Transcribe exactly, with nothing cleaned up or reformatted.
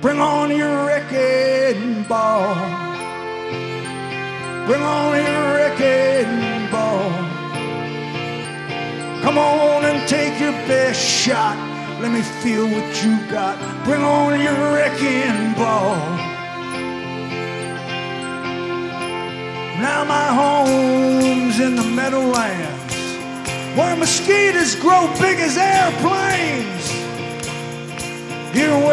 Bring on your wrecking ball. Bring on your wrecking ball. Come on and take your best shot. Let me feel what you got. Bring on your wrecking ball. Now my home's in the Meadowlands, where mosquitoes grow big as airplanes. Here